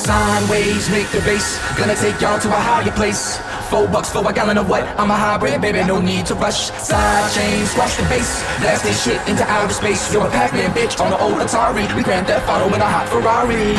Sine waves make the bass, gonna take y'all to a higher place. $4 for a gallon of what? I'm a hybrid, baby, no need to rush. Side chain, squash the bass, blast this shit into outer space. You're a Pac-Man, bitch, on the old Atari. We Grand Theft Auto in a hot Ferrari.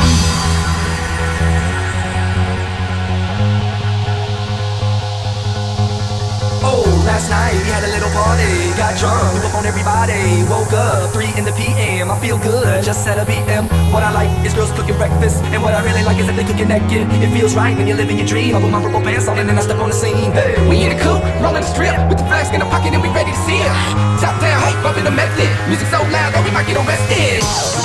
Last night we had a little party, got drunk, threw up on everybody. Woke up 3 in the PM, I feel good, just set a BM. What I like is girls cooking breakfast, and what I really like is that they cooking naked. It feels right when you're living your dream. I put my purple pants on and then I step on the scene. Hey, we in the coupe, rolling the strip, with the flask in the pocket and we ready to see it. Top down, hype up in the method, music so loud that we might get arrested.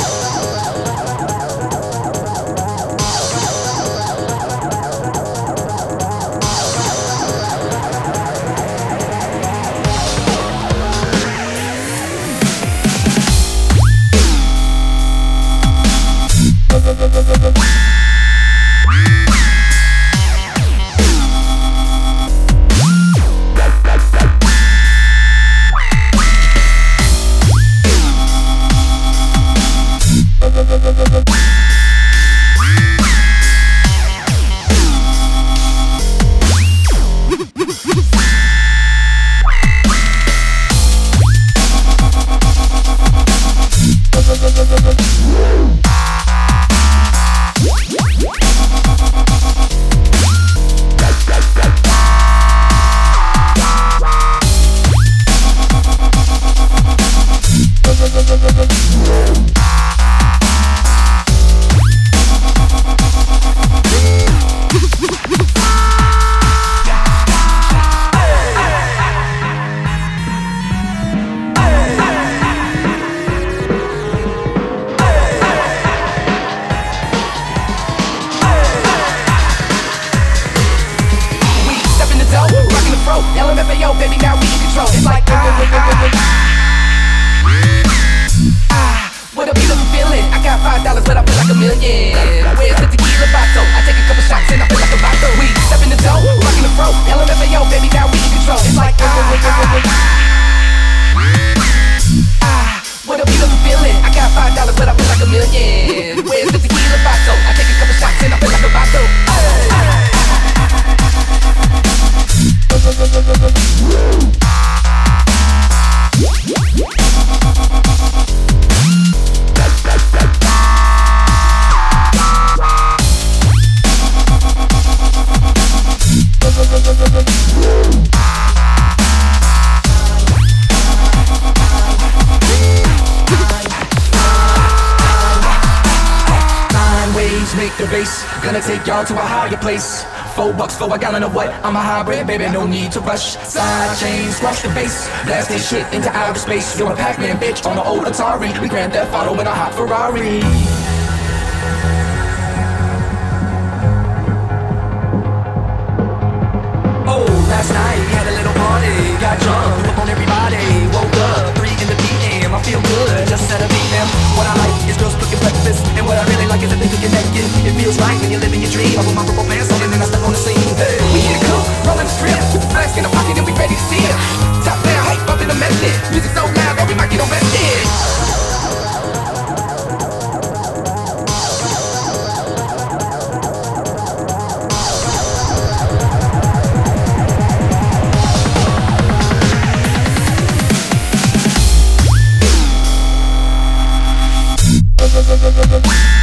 LMFAO, baby, now we in control. It's like what a beautiful feeling. I got $5, but I feel like a million. Where's the tequila bottle? I take a couple shots and I feel like a vato. We step in the dough, rocking the fro. LMFAO, baby, now we in control. It's like what a beautiful feeling. I got $5, but I feel like a million. Where's the tequila bottle? I take a couple shots and I feel like a vato. Make the bass, gonna take y'all to a higher place. $4 for a gallon of what? I'm a hybrid, baby, no need to rush. Side chain, squash the bass, blast this shit into outer space. You're a Pac-Man, bitch, on the old Atari. We Grand Theft Auto in a hot Ferrari. Last night we had a little party, got drunk, threw up on everybody. Woke up 3 in the PM, I feel good, just set a BM. What I like is girls cooking breakfast, and what I really like is that they cooking naked. It feels right when you're living your dream. I put my purple pants on and then I step on the scene. Hey, we in the coupe, rolling the strip, with the flask in the pocket and we ready to see it. Top down, hype up in the method, music so loud that we might get arrested. We'll be right back.